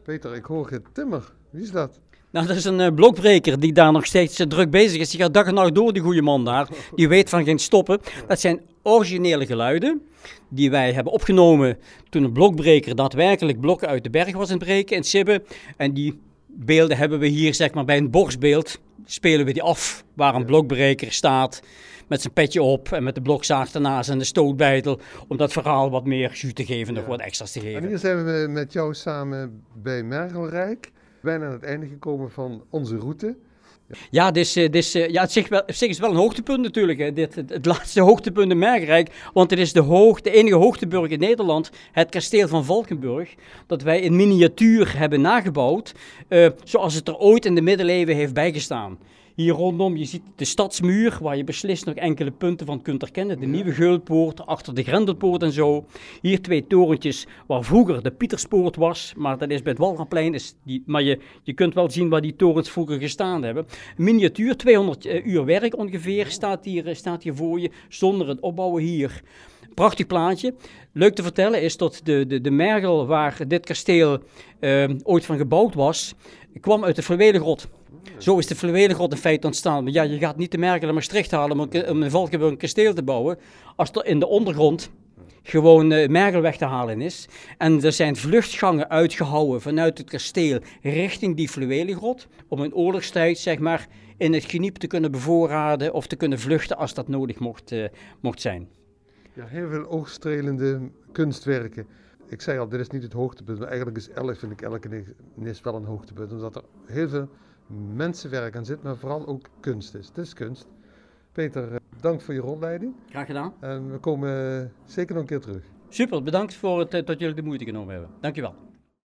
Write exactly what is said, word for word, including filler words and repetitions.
Peter, ik hoor het timmer. Wie is dat? Nou, dat is een uh, blokbreker die daar nog steeds uh, druk bezig is. Die gaat dag en nacht door, die goede man daar. Die weet van geen stoppen. Dat zijn originele geluiden die wij hebben opgenomen toen een blokbreker daadwerkelijk blokken uit de berg was aan het breken in Sibbe. En die beelden hebben we hier, zeg maar, bij een borstbeeld. Spelen we die af, waar een blokbreker staat met zijn petje op en met de blokzaag ernaast en de stootbijtel, om dat verhaal wat meer jus te geven, nog ja. wat extra's te geven. En hier zijn we met jou samen bij Mergelrijk, bijna aan het einde gekomen van onze route. Ja, ja, dus, dus, ja het, zich wel, het zich is wel een hoogtepunt natuurlijk, hè. Dit, het, het laatste hoogtepunt in Mergelrijk, want het is de, hoog, de enige hoogteburg in Nederland, het kasteel van Valkenburg, dat wij in miniatuur hebben nagebouwd, uh, zoals het er ooit in de middeleeuwen heeft bijgestaan. Hier rondom, je ziet de stadsmuur, waar je beslist nog enkele punten van kunt herkennen. De Nieuwe Geulpoort, achter de Grendelpoort en zo. Hier twee torentjes waar vroeger de Pieterspoort was, maar dat is bij het Walramplein. Is die, maar je, je kunt wel zien waar die torens vroeger gestaan hebben. Miniatuur, tweehonderd uh, uur werk ongeveer, staat hier, staat hier voor je, zonder het opbouwen hier. Prachtig plaatje. Leuk te vertellen is dat de, de, de mergel waar dit kasteel uh, ooit van gebouwd was, kwam uit de Fluwelengrot. Zo is de Fluwelengrot in feite ontstaan. Maar ja, je gaat niet de Mergel naar Maastricht halen om, om in Valkenburg een kasteel te bouwen, als er in de ondergrond gewoon uh, mergelweg te halen is. En er zijn vluchtgangen uitgehouwen vanuit het kasteel richting die Fluwelengrot, om in oorlogstijd, zeg maar, in het geniep te kunnen bevoorraden of te kunnen vluchten als dat nodig mocht, uh, mocht zijn. Ja, heel veel oogstrelende kunstwerken. Ik zei al, dit is niet het hoogtepunt, maar eigenlijk is elk, vind ik elke nis wel een hoogtepunt, omdat er heel veel mensenwerk aan zit, maar vooral ook kunst is. Het is kunst. Peter, dank voor je rondleiding. Graag gedaan. En we komen zeker nog een keer terug. Super, bedankt voor het, dat jullie de moeite genomen hebben. Dankjewel.